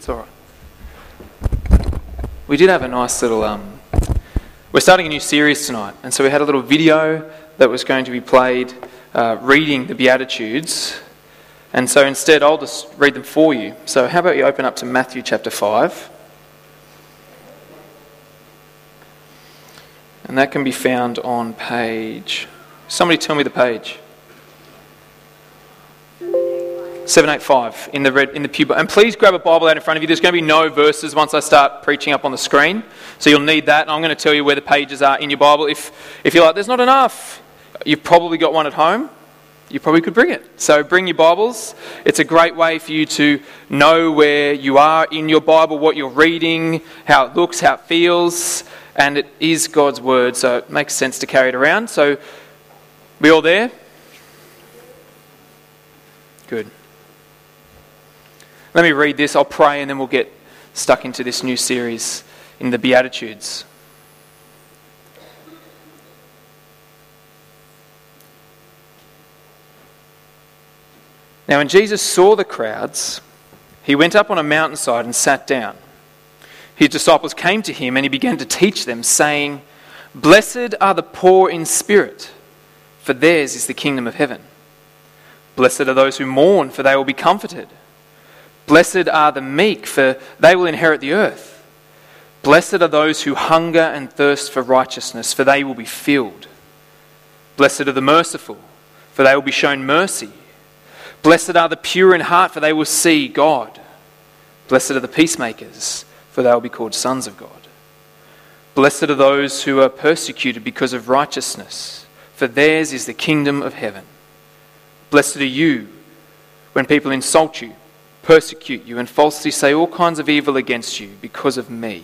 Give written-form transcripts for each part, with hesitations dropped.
It's all right. We did have a nice little... We're starting a new series tonight, and so we had a little video that was going to be played reading the Beatitudes. And so instead, I'll just read them for you. So how about you open up to Matthew chapter 5. And that can be found on page... Somebody tell me the page. 785 in the pew. And please grab a Bible out in front of you. There's going to be no verses once I start preaching up on the screen. So you'll need that. And I'm going to tell you where the pages are in your Bible. If you're like, there's not enough, you've probably got one at home. You probably could bring it. So bring your Bibles. It's a great way for you to know where you are in your Bible, what you're reading, how it looks, how it feels. And it is God's Word, so it makes sense to carry it around. So, we all there? Good. Let me read this, I'll pray, and then we'll get stuck into this new series in the Beatitudes. Now, when Jesus saw the crowds, he went up on a mountainside and sat down. His disciples came to him and he began to teach them, saying, "Blessed are the poor in spirit, for theirs is the kingdom of heaven. Blessed are those who mourn, for they will be comforted. Blessed are the meek, for they will inherit the earth. Blessed are those who hunger and thirst for righteousness, for they will be filled. Blessed are the merciful, for they will be shown mercy. Blessed are the pure in heart, for they will see God. Blessed are the peacemakers, for they will be called sons of God. Blessed are those who are persecuted because of righteousness, for theirs is the kingdom of heaven. Blessed are you when people insult you, persecute you, and falsely say all kinds of evil against you because of me.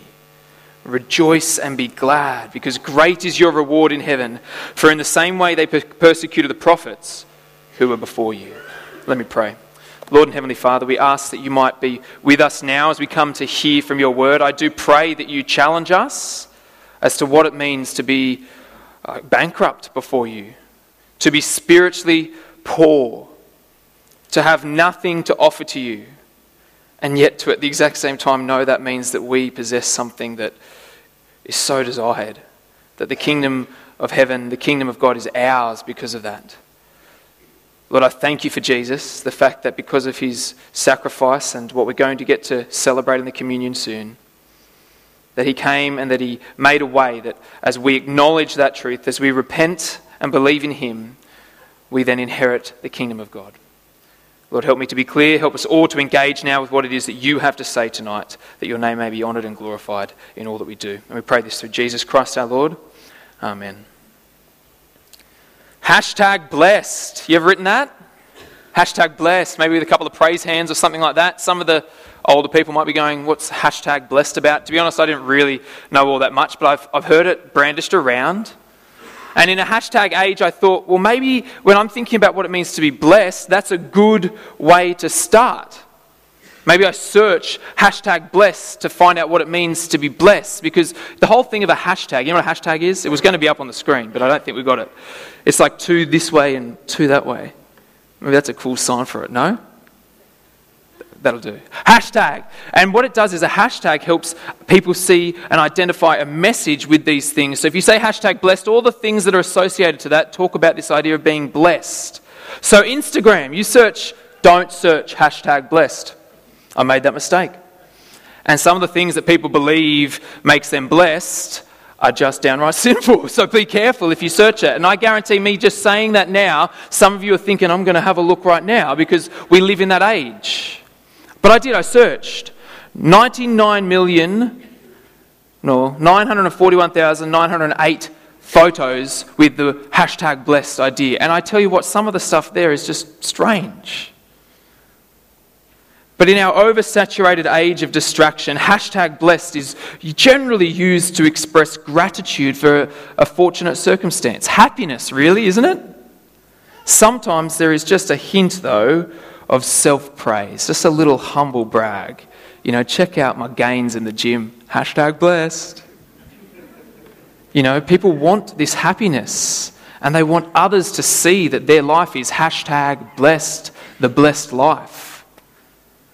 Rejoice and be glad, because great is your reward in heaven. For in the same way they persecuted the prophets who were before you." Let me pray. Lord and Heavenly Father, we ask that you might be with us now as we come to hear from your word. I do pray that you challenge us as to what it means to be bankrupt before you, to be spiritually poor, to have nothing to offer to you, and yet to at the exact same time know that means that we possess something that is so desired, that the kingdom of heaven, the kingdom of God is ours because of that. Lord, I thank you for Jesus, the fact that because of his sacrifice and what we're going to get to celebrate in the communion soon, that he came and that he made a way that as we acknowledge that truth, as we repent and believe in him, we then inherit the kingdom of God. Lord, help me to be clear. Help us all to engage now with what it is that you have to say tonight, that your name may be honoured and glorified in all that we do. And we pray this through Jesus Christ our Lord. Amen. Hashtag blessed. You ever written that? Hashtag blessed. Maybe with a couple of praise hands or something like that. Some of the older people might be going, what's hashtag blessed about? To be honest, I didn't really know all that much, but I've heard it brandished around. And in a hashtag age, I thought, well, maybe when I'm thinking about what it means to be blessed, that's a good way to start. Maybe I search hashtag blessed to find out what it means to be blessed, because the whole thing of a hashtag, you know what a hashtag is? It was going to be up on the screen, but I don't think we got it. It's like two this way and two that way. Maybe that's a cool sign for it, no? That'll do. Hashtag. And what it does is a hashtag helps people see and identify a message with these things. So if you say hashtag blessed, all the things that are associated to that talk about this idea of being blessed. So Instagram, don't search hashtag blessed. I made that mistake. And some of the things that people believe makes them blessed are just downright sinful. So be careful if you search it. And I guarantee me just saying that now, some of you are thinking, I'm going to have a look right now because we live in that age. But I searched 941,908 photos with the hashtag blessed idea. And I tell you what, some of the stuff there is just strange. But in our oversaturated age of distraction, hashtag blessed is generally used to express gratitude for a fortunate circumstance. Happiness, really, isn't it? Sometimes there is just a hint, though, of self-praise, just a little humble brag. You know, check out my gains in the gym. Hashtag blessed. You know, people want this happiness and they want others to see that their life is hashtag blessed, the blessed life.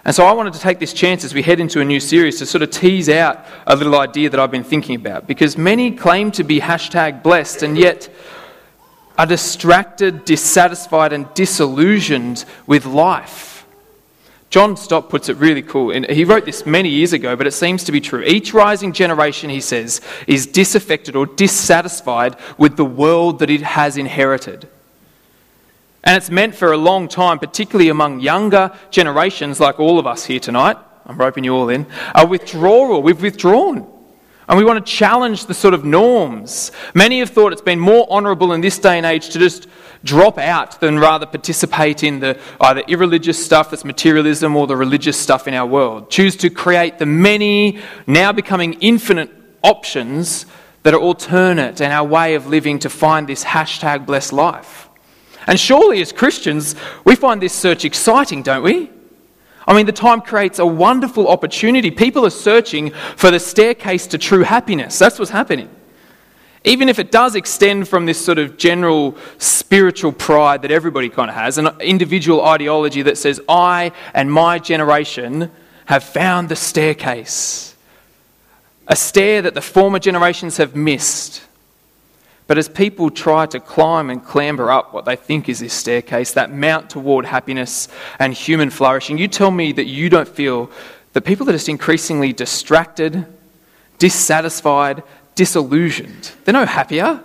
And so I wanted to take this chance as we head into a new series to sort of tease out a little idea that I've been thinking about. Because many claim to be #blessed and yet are distracted, dissatisfied and disillusioned with life. John Stott puts it really cool. And he wrote this many years ago, but it seems to be true. Each rising generation, he says, is disaffected or dissatisfied with the world that it has inherited. And it's meant for a long time, particularly among younger generations like all of us here tonight, I'm roping you all in, a withdrawal. We've withdrawn. And we want to challenge the sort of norms. Many have thought it's been more honourable in this day and age to just drop out than rather participate in the either irreligious stuff that's materialism or the religious stuff in our world. Choose to create the many, now becoming infinite options that are alternate in our way of living to find this #blessed life. And surely as Christians, we find this search exciting, don't we? I mean, the time creates a wonderful opportunity. People are searching for the staircase to true happiness. That's what's happening. Even if it does extend from this sort of general spiritual pride that everybody kind of has, an individual ideology that says, I and my generation have found the staircase. A stair that the former generations have missed. But as people try to climb and clamber up what they think is this staircase, that mount toward happiness and human flourishing, you tell me that you don't feel that people are just increasingly distracted, dissatisfied, disillusioned. They're no happier.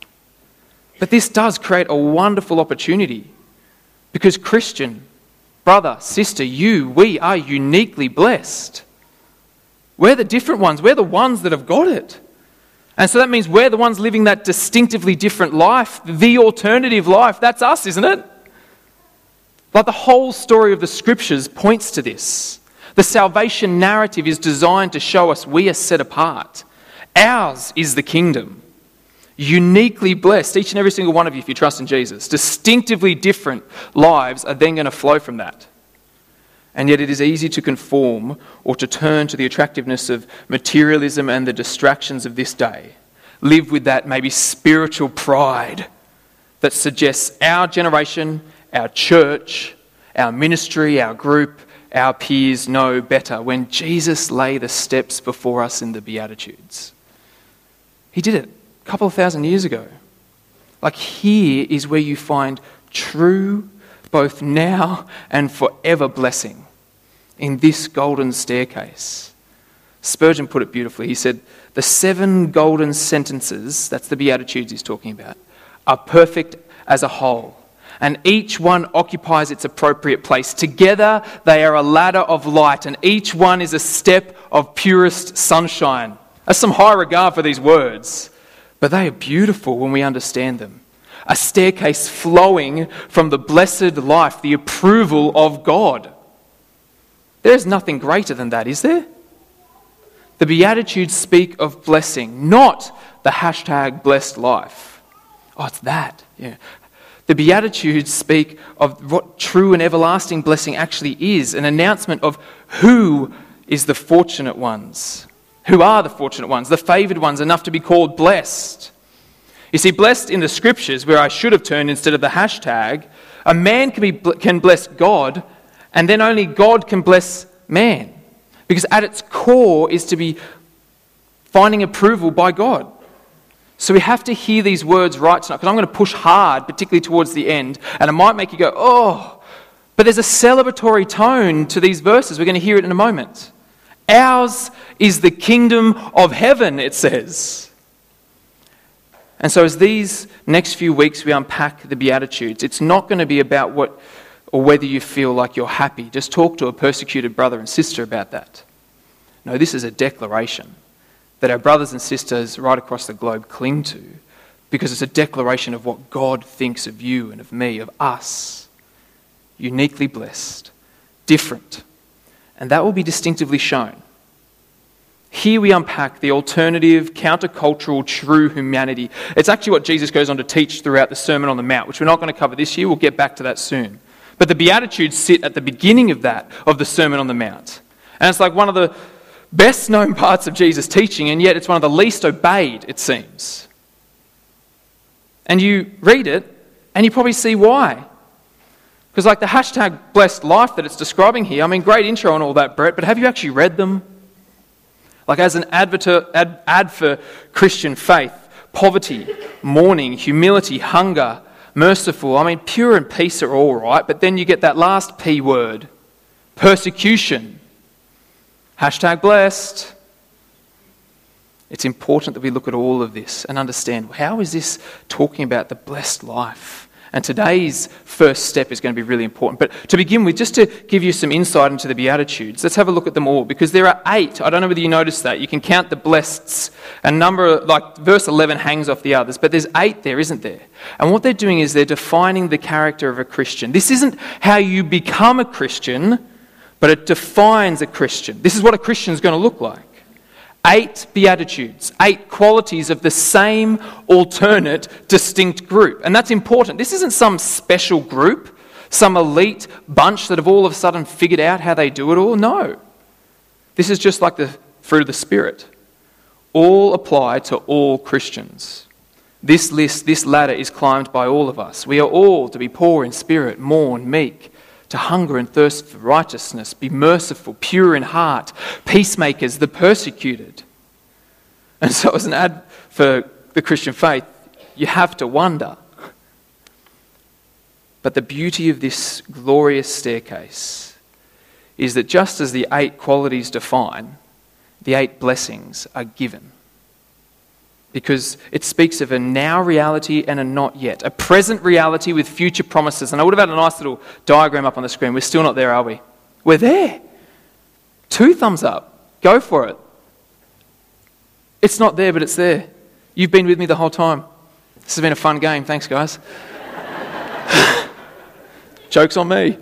But this does create a wonderful opportunity because Christian, brother, sister, we are uniquely blessed. We're the different ones. We're the ones that have got it. And so that means we're the ones living that distinctively different life, the alternative life. That's us, isn't it? Like the whole story of the scriptures points to this. The salvation narrative is designed to show us we are set apart. Ours is the kingdom. Uniquely blessed, each and every single one of you, if you trust in Jesus. Distinctively different lives are then going to flow from that. And yet it is easy to conform or to turn to the attractiveness of materialism and the distractions of this day. Live with that maybe spiritual pride that suggests our generation, our church, our ministry, our group, our peers know better when Jesus lay the steps before us in the Beatitudes. He did it a couple of thousand years ago. Like here is where you find true both now and forever blessing in this golden staircase. Spurgeon put it beautifully. He said, the 7 golden sentences, that's the Beatitudes he's talking about, are perfect as a whole. And each one occupies its appropriate place. Together they are a ladder of light and each one is a step of purest sunshine. That's some high regard for these words. But they are beautiful when we understand them. A staircase flowing from the blessed life, the approval of God. There's nothing greater than that, is there? The Beatitudes speak of blessing, not the #blessed life. Oh, it's that. Yeah. The Beatitudes speak of what true and everlasting blessing actually is, an announcement of who is the fortunate ones. Who are the fortunate ones, the favoured ones, enough to be called blessed. You see, blessed in the scriptures, where I should have turned instead of the hashtag, a man can bless God, and then only God can bless man. Because at its core is to be finding approval by God. So we have to hear these words right tonight, because I'm going to push hard, particularly towards the end, and it might make you go, oh, but there's a celebratory tone to these verses. We're going to hear it in a moment. Ours is the kingdom of heaven, it says. And so as these next few weeks we unpack the Beatitudes, it's not going to be about what or whether you feel like you're happy. Just talk to a persecuted brother and sister about that. No, this is a declaration that our brothers and sisters right across the globe cling to, because it's a declaration of what God thinks of you and of me, of us. Uniquely blessed, different. And that will be distinctively shown. Here we unpack the alternative, countercultural, true humanity. It's actually what Jesus goes on to teach throughout the Sermon on the Mount, which we're not going to cover this year. We'll get back to that soon. But the Beatitudes sit at the beginning of that, of the Sermon on the Mount. And it's like one of the best known parts of Jesus' teaching, and yet it's one of the least obeyed, it seems. And you read it, and you probably see why. Because like the hashtag blessed life that it's describing here, I mean, great intro and all that, Brett, but have you actually read them? Like as an ad for Christian faith, poverty, mourning, humility, hunger, merciful. I mean, pure and peace are all right, but then you get that last P word, persecution. Hashtag blessed. It's important that we look at all of this and understand, how is this talking about the blessed life? And today's first step is going to be really important. But to begin with, just to give you some insight into the Beatitudes, let's have a look at them all, because there are 8. I don't know whether you noticed that. You can count the blesseds, and number, like verse 11 hangs off the others, but there's 8 there, isn't there? And what they're doing is they're defining the character of a Christian. This isn't how you become a Christian, but it defines a Christian. This is what a Christian is going to look like. 8 Beatitudes, 8 qualities of the same alternate, distinct group. And that's important. This isn't some special group, some elite bunch that have all of a sudden figured out how they do it all. No. This is just like the fruit of the Spirit. All apply to all Christians. This list, this ladder is climbed by all of us. We are all to be poor in spirit, mourn, meek, to hunger and thirst for righteousness, be merciful, pure in heart, peacemakers, the persecuted. And so as an ad for the Christian faith, you have to wonder. But the beauty of this glorious staircase is that just as the 8 qualities define, the 8 blessings are given. Because it speaks of a now reality and a not yet. A present reality with future promises. And I would have had a nice little diagram up on the screen. We're still not there, are we? We're there. 2 thumbs up. Go for it. It's not there, but it's there. You've been with me the whole time. This has been a fun game. Thanks, guys. Joke's on me.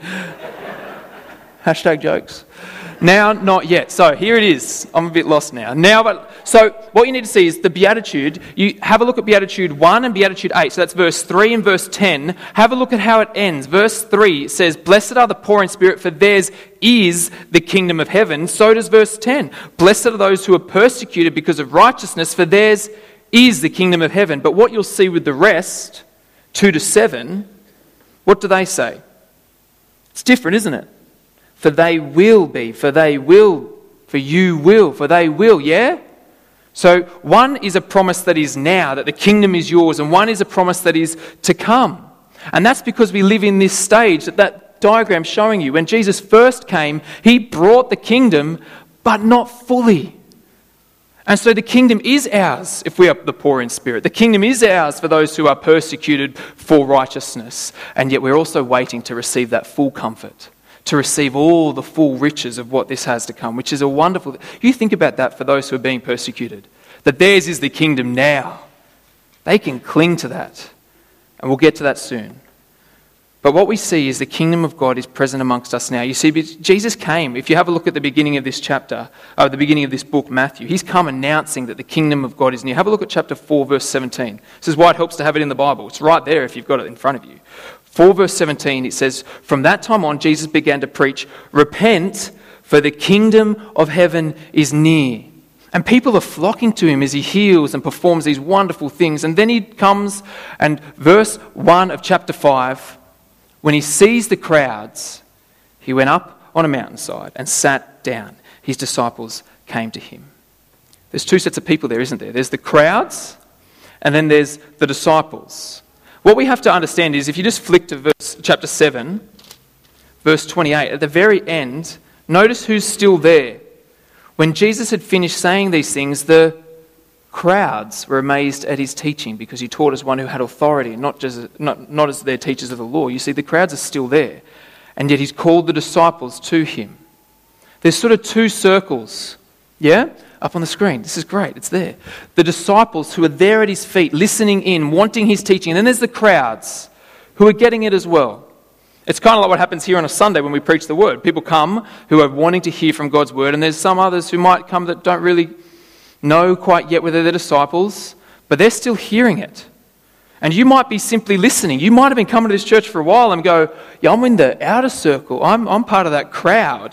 Hashtag jokes. Now, not yet. So here it is. I'm a bit lost now. So what you need to see is the Beatitude. You have a look at Beatitude 1 and Beatitude 8. So that's verse 3 and verse 10. Have a look at how it ends. Verse 3 says, "Blessed are the poor in spirit, for theirs is the kingdom of heaven." So does verse 10. "Blessed are those who are persecuted because of righteousness, for theirs is the kingdom of heaven." But what you'll see with the rest, 2 to 7, what do they say? It's different, isn't it? For they will be, for they will, for you will, for they will, yeah? So one is a promise that is now, that the kingdom is yours, and one is a promise that is to come. And that's because we live in this stage that diagram's showing you. When Jesus first came, he brought the kingdom, but not fully. And so the kingdom is ours if we are the poor in spirit. The kingdom is ours for those who are persecuted for righteousness. And yet we're also waiting to receive that full comfort, to receive all the full riches of what this has to come, which is a wonderful... You think about that for those who are being persecuted, that theirs is the kingdom now. They can cling to that, and we'll get to that soon. But what we see is the kingdom of God is present amongst us now. You see, Jesus came. If you have a look at the beginning of this chapter, the beginning of this book, Matthew, he's come announcing that the kingdom of God is near. Have a look at chapter 4, verse 17. This is why it helps to have it in the Bible. It's right there if you've got it in front of you. 4 verse 17, it says, "From that time on, Jesus began to preach, 'Repent, for the kingdom of heaven is near.'" And people are flocking to him as he heals and performs these wonderful things. And then he comes, and verse 1 of chapter 5, when he sees the crowds, he went up on a mountainside and sat down. His disciples came to him. There's 2 sets of people there, isn't there? There's the crowds, and then there's the disciples. What we have to understand is, if you just flick to chapter 7, verse 28, at the very end, notice who's still there. When Jesus had finished saying these things, the crowds were amazed at his teaching, because he taught as one who had authority, not as their teachers of the law. You see, the crowds are still there, and yet he's called the disciples to him. There's sort of 2 circles, yeah? Up on the screen. This is great. It's there. The disciples who are there at his feet, listening in, wanting his teaching. And then there's the crowds who are getting it as well. It's kind of like what happens here on a Sunday when we preach the word. People come who are wanting to hear from God's word, and there's some others who might come that don't really know quite yet whether they're disciples, but they're still hearing it. And you might be simply listening. You might have been coming to this church for a while and go, "Yeah, I'm in the outer circle. I'm part of that crowd."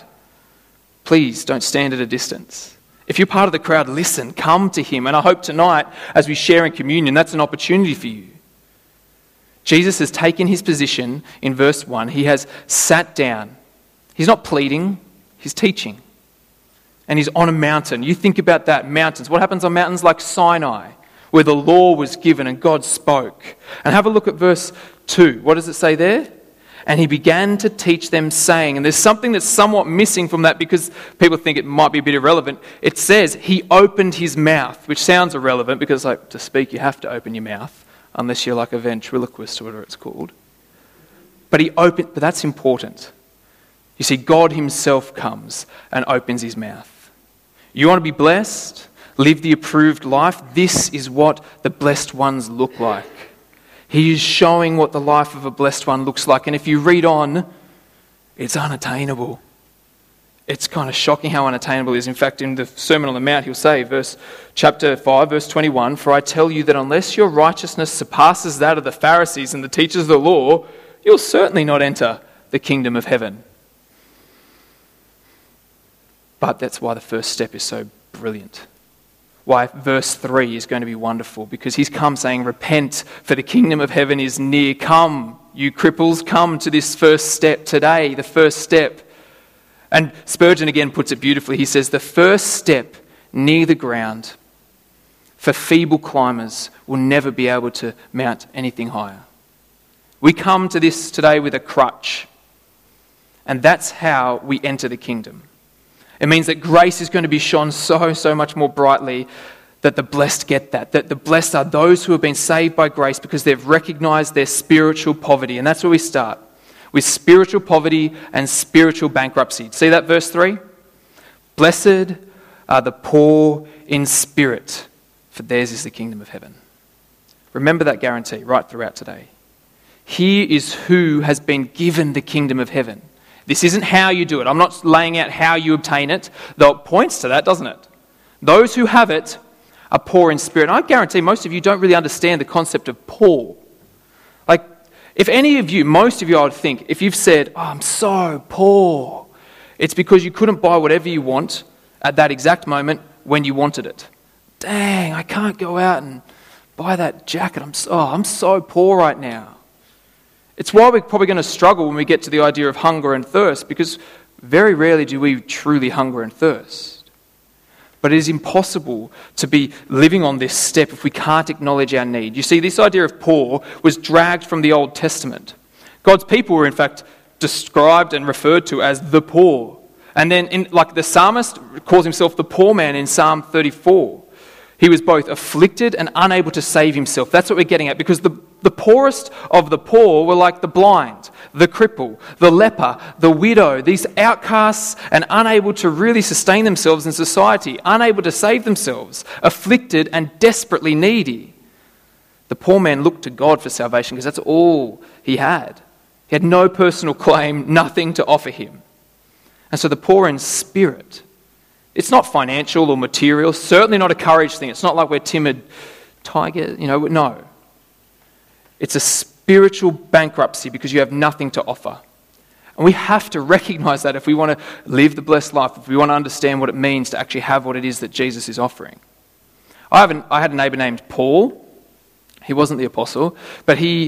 Please don't stand at a distance. If you're part of the crowd, listen, come to him. And I hope tonight, as we share in communion, that's an opportunity for you. Jesus has taken his position in verse 1. He has sat down. He's not pleading, he's teaching. And he's on a mountain. You think about that, mountains. What happens on mountains like Sinai, where the law was given and God spoke? And have a look at verse 2. What does it say there? And he began to teach them, saying, and there's something that's somewhat missing from that because people think it might be a bit irrelevant. It says he opened his mouth, which sounds irrelevant because like to speak you have to open your mouth unless you're like a ventriloquist or whatever it's called. But that's important. You see, God himself comes and opens his mouth. You want to be blessed? Live the approved life? This is what the blessed ones look like. He is showing what the life of a blessed one looks like. And if you read on, it's unattainable. It's kind of shocking how unattainable it is. In fact, in the Sermon on the Mount, he'll say, chapter 5, verse 21, "For I tell you that unless your righteousness surpasses that of the Pharisees and the teachers of the law, you'll certainly not enter the kingdom of heaven." But that's why the first step is so brilliant. Why verse 3 is going to be wonderful, because he's come saying, repent, for the kingdom of heaven is near. Come, you cripples, come to this first step today, the first step. And Spurgeon again puts it beautifully. He says, the first step near the ground for feeble climbers will never be able to mount anything higher. We come to this today with a crutch, and that's how we enter the kingdom. It means that grace is going to be shone so much more brightly, that the blessed get that the blessed are those who have been saved by grace because they've recognized their spiritual poverty. And that's where we start, with spiritual poverty and spiritual bankruptcy. See that verse 3? Blessed are the poor in spirit, for theirs is the kingdom of heaven. Remember that guarantee right throughout today. Here is who has been given the kingdom of heaven. This isn't how you do it. I'm not laying out how you obtain it, though it points to that, doesn't it? Those who have it are poor in spirit. And I guarantee most of you don't really understand the concept of poor. Like, if any of you, most of you I would think, if you've said, oh, I'm so poor, it's because you couldn't buy whatever you want at that exact moment when you wanted it. Dang, I can't go out and buy that jacket. I'm so poor right now. It's why we're probably going to struggle when we get to the idea of hunger and thirst, because very rarely do we truly hunger and thirst. But it is impossible to be living on this step if we can't acknowledge our need. You see, this idea of poor was dragged from the Old Testament. God's people were in fact described and referred to as the poor. And then, like the psalmist calls himself the poor man in Psalm 34. He was both afflicted and unable to save himself. That's what we're getting at, because the poorest of the poor were like the blind, the cripple, the leper, the widow, these outcasts and unable to really sustain themselves in society, unable to save themselves, afflicted and desperately needy. The poor man looked to God for salvation because that's all he had. He had no personal claim, nothing to offer him. And so the poor in spirit, it's not financial or material, certainly not a courage thing. It's not like we're timid tigers, no. It's a spiritual bankruptcy because you have nothing to offer. And we have to recognize that if we want to live the blessed life, if we want to understand what it means to actually have what it is that Jesus is offering. I had a neighbor named Paul. He wasn't the apostle, but he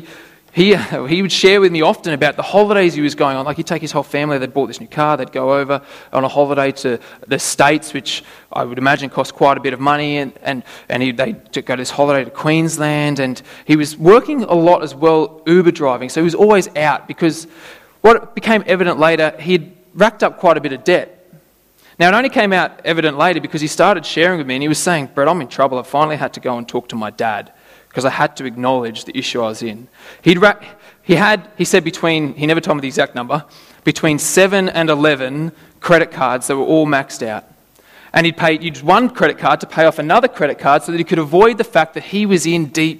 would share with me often about the holidays he was going on. Like, he'd take his whole family, they'd bought this new car, they'd go over on a holiday to the States, which I would imagine cost quite a bit of money, and they'd go this holiday to Queensland, and he was working a lot as well, Uber driving, so he was always out, because what became evident later, he'd racked up quite a bit of debt. Now, it only came out evident later because he started sharing with me, and he was saying, Brett, I'm in trouble, I finally had to go and talk to my dad, because I had to acknowledge the issue I was in. He said he never told me the exact number, between 7 and 11 credit cards that were all maxed out. And he'd use one credit card to pay off another credit card so that he could avoid the fact that he was in deep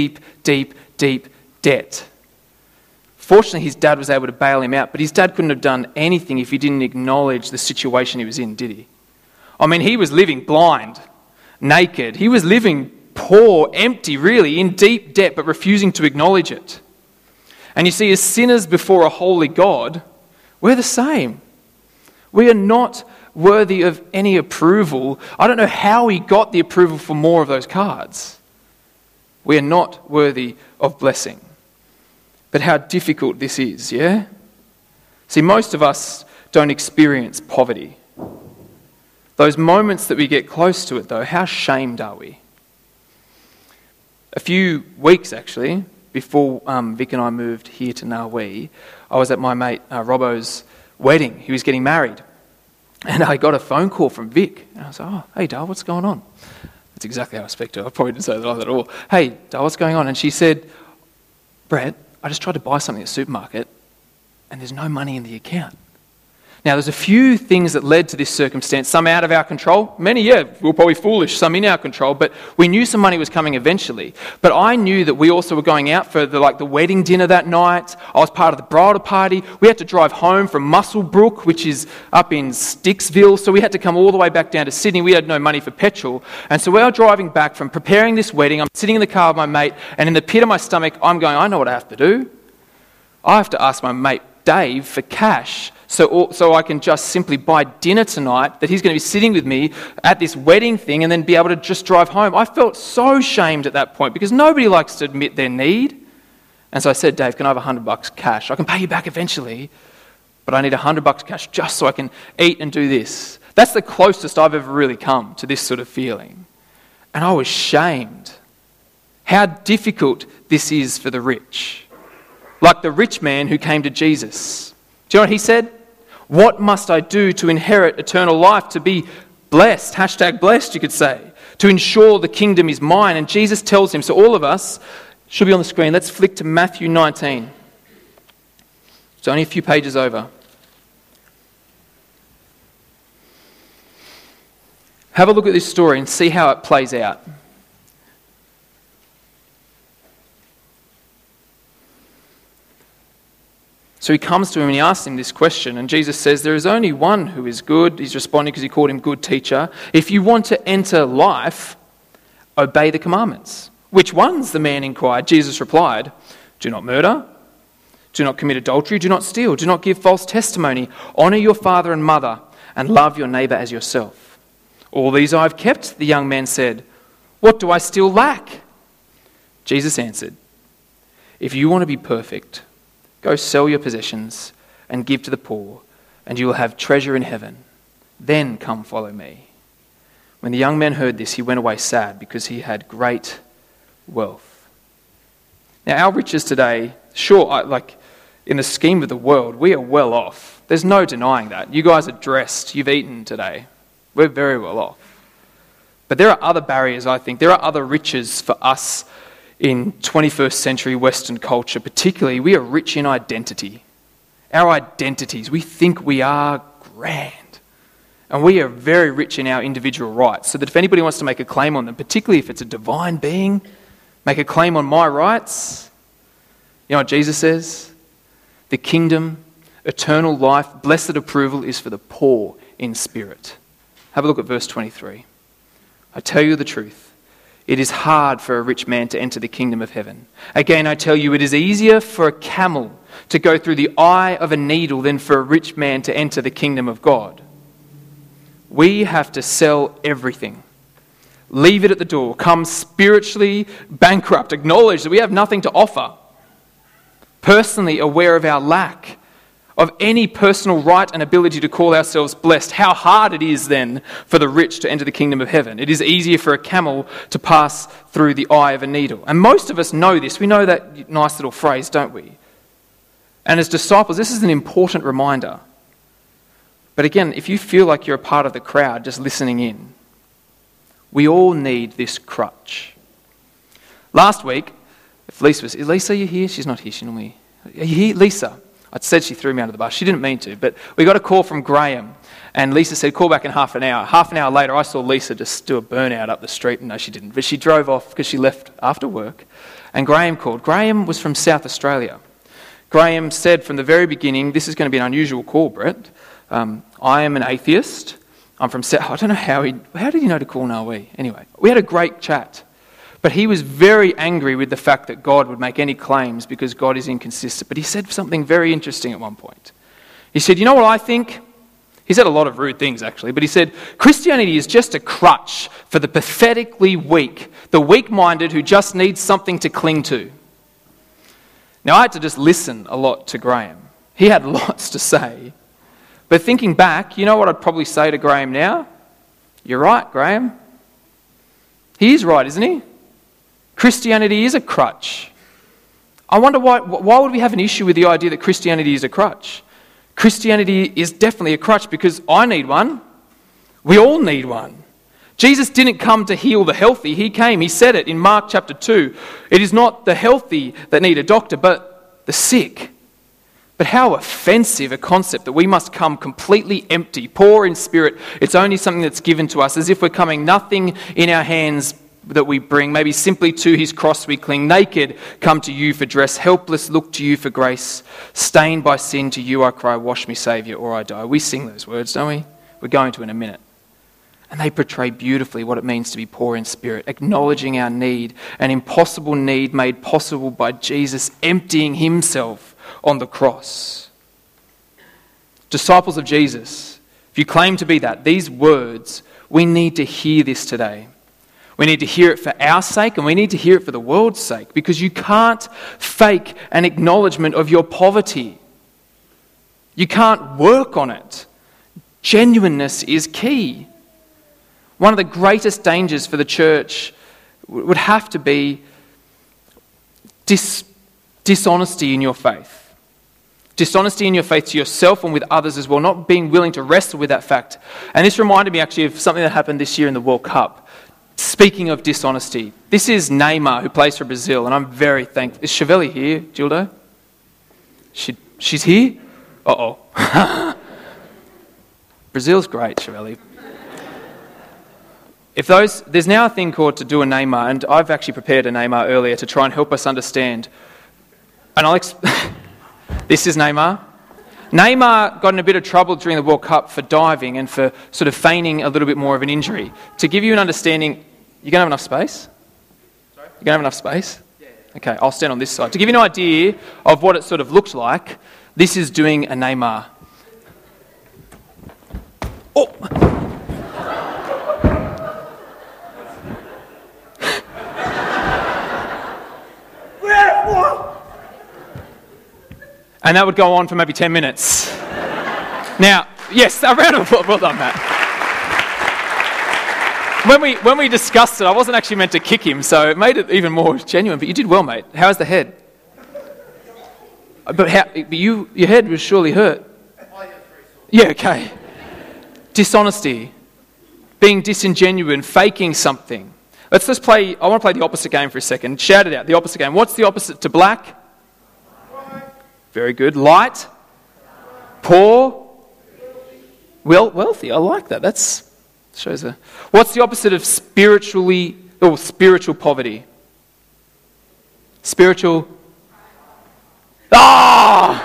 debt. Fortunately, his dad was able to bail him out, but his dad couldn't have done anything if he didn't acknowledge the situation he was in, did he? I mean, he was living blind, naked. He was living poor, empty, really, in deep debt, but refusing to acknowledge it. And you see, as sinners before a holy God, we're the same. We are not worthy of any approval. I don't know how he got the approval for more of those cards. We are not worthy of blessing. but how difficult this is, yeah? See, most of us don't experience poverty. Those moments that we get close to it, though, how shamed are we? A few weeks, actually, before Vic and I moved here to Narwee, I was at my mate Robbo's wedding. He was getting married. And I got a phone call from Vic. And I was like, oh, hey, Dale, what's going on? That's exactly how I speak to her. I probably didn't say that at all. Hey, Dale, what's going on? And she said, Brett, I just tried to buy something at the supermarket and there's no money in the account. Now, there's a few things that led to this circumstance, some out of our control. Many, we were probably foolish, some in our control, but we knew some money was coming eventually. But I knew that we also were going out for the wedding dinner that night. I was part of the bridal party. We had to drive home from Muswellbrook, which is up in Sticksville, so we had to come all the way back down to Sydney. We had no money for petrol. And so we were driving back from preparing this wedding. I'm sitting in the car with my mate, and in the pit of my stomach, I'm going, I know what I have to do. I have to ask my mate Dave for cash so I can just simply buy dinner tonight, that he's going to be sitting with me at this wedding thing and then be able to just drive home. I felt so shamed at that point because nobody likes to admit their need. And so I said, Dave, can I have $100 cash? I can pay you back eventually, but I need $100 cash just so I can eat and do this. That's the closest I've ever really come to this sort of feeling. And I was shamed. How difficult this is for the rich. Like the rich man who came to Jesus. Do you know what he said? What must I do to inherit eternal life, to be blessed? Hashtag blessed, you could say. To ensure the kingdom is mine. And Jesus tells him, so all of us, should be on the screen, let's flick to Matthew 19. It's only a few pages over. Have a look at this story and see how it plays out. So he comes to him and he asks him this question, and Jesus says, there is only one who is good. He's responding because he called him good teacher. If you want to enter life, obey the commandments. Which ones? The man inquired. Jesus replied, do not murder, do not commit adultery, do not steal, do not give false testimony, honour your father and mother, and love your neighbour as yourself. All these I have kept, the young man said. What do I still lack? Jesus answered, if you want to be perfect, go sell your possessions and give to the poor, and you will have treasure in heaven. Then come follow me. When the young man heard this, he went away sad because he had great wealth. Now, our riches today, sure, in the scheme of the world, we are well off. There's no denying that. You guys are dressed. You've eaten today. We're very well off. But there are other barriers, I think. There are other riches for us in 21st century Western culture, particularly. We are rich in identity. Our identities, we think we are grand. And we are very rich in our individual rights. So that if anybody wants to make a claim on them, particularly if it's a divine being, make a claim on my rights, you know what Jesus says? The kingdom, eternal life, blessed approval is for the poor in spirit. Have a look at verse 23. I tell you the truth. It is hard for a rich man to enter the kingdom of heaven. Again, I tell you, it is easier for a camel to go through the eye of a needle than for a rich man to enter the kingdom of God. We have to sell everything. Leave it at the door. Come spiritually bankrupt. Acknowledge that we have nothing to offer. Personally aware of our lack of any personal right and ability to call ourselves blessed. How hard it is then for the rich to enter the kingdom of heaven. It is easier for a camel to pass through the eye of a needle. And most of us know this. We know that nice little phrase, don't we? And as disciples, this is an important reminder. But again, if you feel like you're a part of the crowd just listening in, we all need this crutch. Last week, if Lisa was... Lisa, are you here? She's not here. She normally... Are you here? Lisa. I said she threw me under the bus. She didn't mean to, but we got a call from Graham, and Lisa said, call back in half an hour. Half an hour later, I saw Lisa just do a burnout up the street. No, she didn't, but she drove off because she left after work, and Graham called. Graham was from South Australia. Graham said from the very beginning, this is going to be an unusual call, Brett. I am an atheist. I'm from South... I don't know how did he know to call Narwee? Anyway, we had a great chat. But he was very angry with the fact that God would make any claims because God is inconsistent. But he said something very interesting at one point. He said, you know what I think? He said a lot of rude things, actually. But he said, Christianity is just a crutch for the pathetically weak, the weak-minded who just need something to cling to. Now, I had to just listen a lot to Graham. He had lots to say. But thinking back, you know what I'd probably say to Graham now? You're right, Graham. He is right, isn't he? Christianity is a crutch. I wonder why would we have an issue with the idea that Christianity is a crutch? Christianity is definitely a crutch because I need one. We all need one. Jesus didn't come to heal the healthy. He came, he said it in Mark chapter 2. It is not the healthy that need a doctor, but the sick. But how offensive a concept that we must come completely empty, poor in spirit. It's only something that's given to us, as if we're coming nothing in our hands that we bring. Maybe simply to his cross we cling. Naked, come to you for dress. Helpless, look to you for grace. Stained by sin, to you I cry, wash me, Saviour, or I die. We sing those words, don't we? We're going to in a minute. And they portray beautifully what it means to be poor in spirit, acknowledging our need, an impossible need made possible by Jesus emptying himself on the cross. Disciples of Jesus, if you claim to be that, these words, we need to hear this today. We need to hear it for our sake and we need to hear it for the world's sake, because you can't fake an acknowledgement of your poverty. You can't work on it. Genuineness is key. One of the greatest dangers for the church would have to be dishonesty in your faith. Dishonesty in your faith to yourself and with others as well, not being willing to wrestle with that fact. And this reminded me actually of something that happened this year in the World Cup. Speaking of dishonesty, this is Neymar, who plays for Brazil, and I'm very thankful. Is Chevelle here, Gildo? She's here? Uh-oh. Brazil's great, Chevelle. There's now a thing called to do a Neymar, and I've actually prepared a Neymar earlier to try and help us understand. And this is Neymar. Neymar got in a bit of trouble during the World Cup for diving and for sort of feigning a little bit more of an injury. To give you an understanding, you going to have enough space? Sorry? You going to have enough space? Yeah. Okay, I'll stand on this side. To give you an idea of what it sort of looks like, this is doing a Neymar. Oh! And that would go on for maybe 10 minutes. Now, yes, a round of applause. Well done, Matt. When we discussed it, I wasn't actually meant to kick him, so it made it even more genuine. But you did well, mate. How's the head? But your head was surely hurt. Yeah, okay. Dishonesty, being disingenuine, faking something. Let's just play. I want to play the opposite game for a second. Shout it out. The opposite game. What's the opposite to black? Very good. Light? Poor? Wealthy. I like that. That shows a... What's the opposite of spiritual poverty? Spiritual... Ah!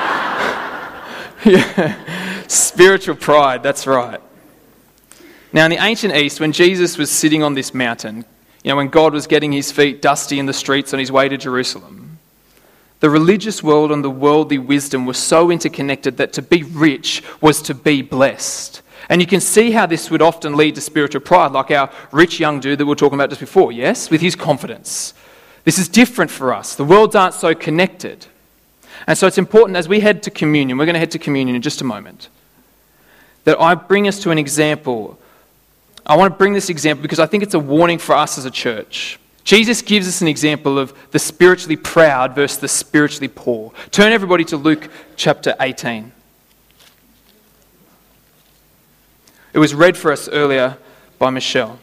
Yeah. Spiritual pride. That's right. Now, in the ancient East, when Jesus was sitting on this mountain, when God was getting his feet dusty in the streets on his way to Jerusalem, the religious world and the worldly wisdom were so interconnected that to be rich was to be blessed. And you can see how this would often lead to spiritual pride, like our rich young dude that we were talking about just before, yes? With his confidence. This is different for us. The worlds aren't so connected. And so it's important as we head to communion, we're going to head to communion in just a moment, that I bring us to an example. I want to bring this example because I think it's a warning for us as a church. Jesus gives us an example of the spiritually proud versus the spiritually poor. Turn everybody to Luke chapter 18. It was read for us earlier by Michelle.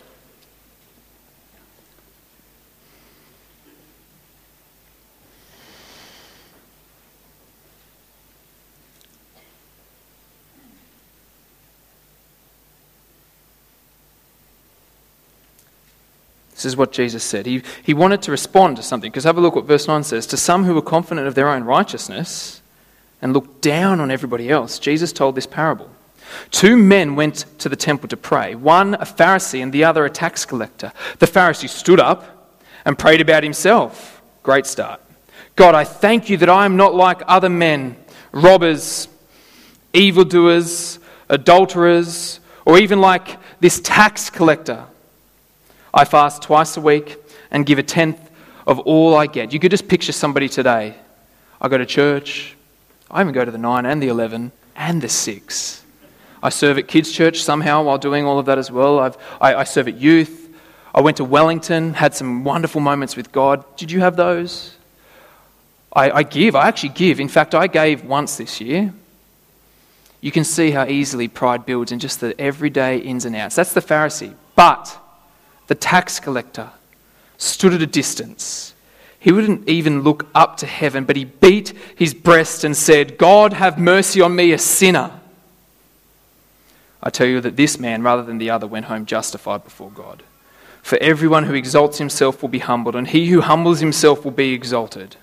This is what Jesus said. He wanted to respond to something, because have a look what verse 9 says. To some who were confident of their own righteousness and looked down on everybody else, Jesus told this parable. 2 men went to the temple to pray, one a Pharisee and the other a tax collector. The Pharisee stood up and prayed about himself. Great start. God, I thank you that I am not like other men, robbers, evildoers, adulterers, or even like this tax collector. I fast twice a week and give 1/10 of all I get. You could just picture somebody today I go to church. I even go to the 9 and the 11 and the 6. I serve at kids' church somehow while doing all of that as well. I serve at youth. I went to Wellington, had some wonderful moments with God. Did you have those? I give. I actually give. In fact, I gave once this year. You can see how easily pride builds in just the everyday ins and outs. That's the Pharisee. But the tax collector stood at a distance. He wouldn't even look up to heaven, but he beat his breast and said, "God, have mercy on me, a sinner." I tell you that this man, rather than the other, went home justified before God. For everyone who exalts himself will be humbled, and he who humbles himself will be exalted.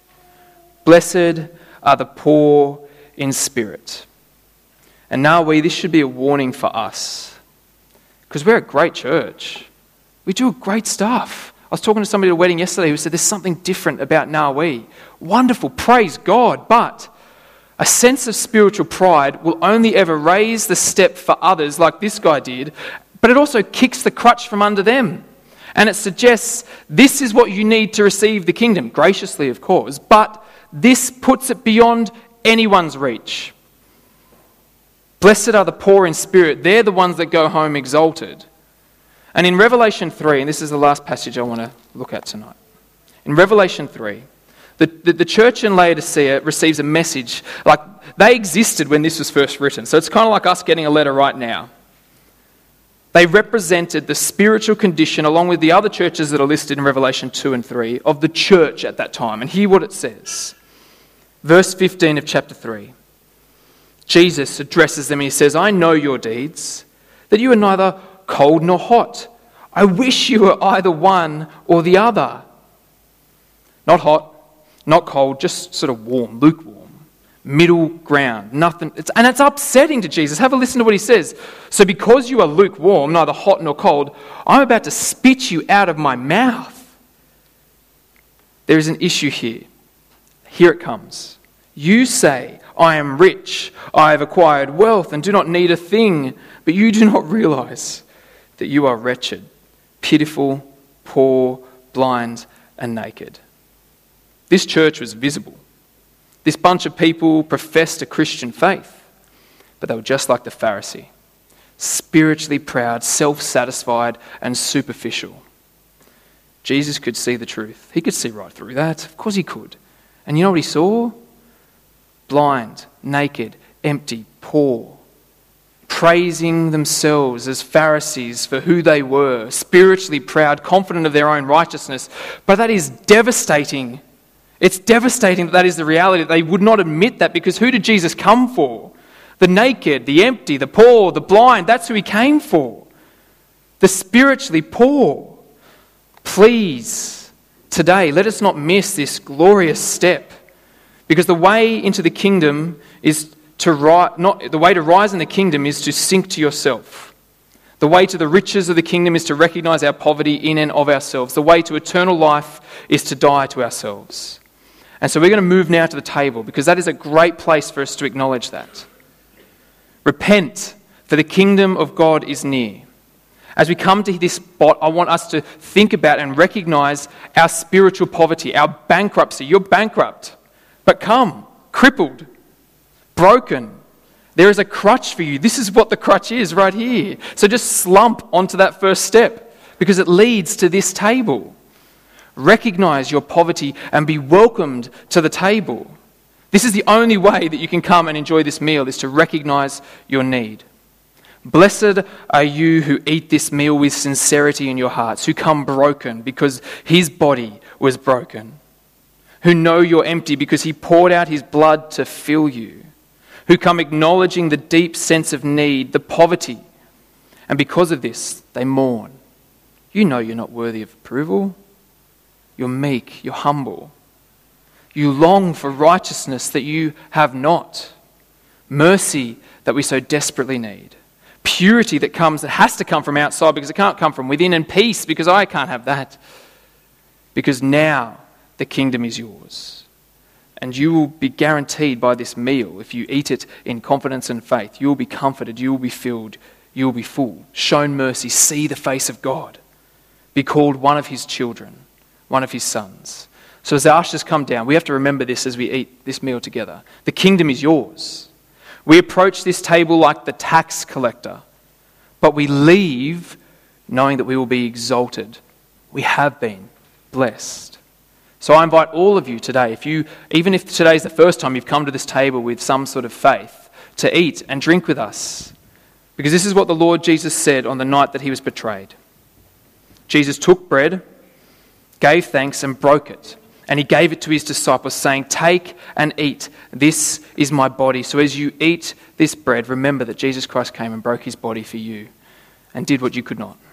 Blessed are the poor in spirit. And now this should be a warning for us, because we're a great church. We do great stuff. I was talking to somebody at a wedding yesterday who said there's something different about Nawi. Wonderful, praise God, but a sense of spiritual pride will only ever raise the step for others like this guy did, but it also kicks the crutch from under them. And it suggests this is what you need to receive the kingdom, graciously of course, but this puts it beyond anyone's reach. Blessed are the poor in spirit. They're the ones that go home exalted. And in Revelation 3, and this is the last passage I want to look at tonight. In Revelation 3, the church in Laodicea receives a message. Like, they existed when this was first written. So it's kind of like us getting a letter right now. They represented the spiritual condition, along with the other churches that are listed in Revelation 2 and 3, of the church at that time. And hear what it says. Verse 15 of chapter 3. Jesus addresses them and he says, "I know your deeds, that you are neither cold nor hot. I wish you were either one or the other." Not hot, not cold, just sort of warm, lukewarm, middle ground, nothing. And it's upsetting to Jesus. Have a listen to what he says. "So because you are lukewarm, neither hot nor cold, I'm about to spit you out of my mouth." There is an issue here. Here it comes. You say, "I am rich, I have acquired wealth and do not need a thing," but you do not realize that you are wretched, pitiful, poor, blind, and naked. This church was visible. This bunch of people professed a Christian faith, but they were just like the Pharisee, spiritually proud, self-satisfied, and superficial. Jesus could see the truth. He could see right through that. Of course he could. And you know what he saw? Blind, naked, empty, poor, praising themselves as Pharisees for who they were, spiritually proud, confident of their own righteousness. But that is devastating. It's devastating that is the reality. They would not admit that, because who did Jesus come for? The naked, the empty, the poor, the blind. That's who he came for. The spiritually poor. Please, today, let us not miss this glorious step. Because the way into the kingdom is the way to rise in the kingdom is to sink to yourself. The way to the riches of the kingdom is to recognize our poverty in and of ourselves. The way to eternal life is to die to ourselves. And so we're going to move now to the table, because that is a great place for us to acknowledge that. Repent, for the kingdom of God is near. As we come to this spot, I want us to think about and recognize our spiritual poverty, our bankruptcy. You're bankrupt. But come, crippled, broken. There is a crutch for you. This is what the crutch is right here. So just slump onto that first step, because it leads to this table. Recognize your poverty and be welcomed to the table. This is the only way that you can come and enjoy this meal, is to recognize your need. Blessed are you who eat this meal with sincerity in your hearts, who come broken because his body was broken. Who know you're empty because he poured out his blood to fill you, who come acknowledging the deep sense of need, the poverty, and because of this, they mourn. You know you're not worthy of approval. You're meek, you're humble. You long for righteousness that you have not, mercy that we so desperately need, purity that has to come from outside because it can't come from within, and peace because I can't have that. Because now, the kingdom is yours. And you will be guaranteed by this meal, if you eat it in confidence and faith, you will be comforted, you will be filled, you will be full, shown mercy, see the face of God, be called one of his children, one of his sons. So as the ushers come down, we have to remember this as we eat this meal together. The kingdom is yours. We approach this table like the tax collector, but we leave knowing that we will be exalted. We have been blessed. So I invite all of you today, even if today is the first time you've come to this table with some sort of faith, to eat and drink with us. Because this is what the Lord Jesus said on the night that he was betrayed. Jesus took bread, gave thanks and broke it. And he gave it to his disciples, saying, "Take and eat. This is my body." So as you eat this bread, remember that Jesus Christ came and broke his body for you and did what you could not.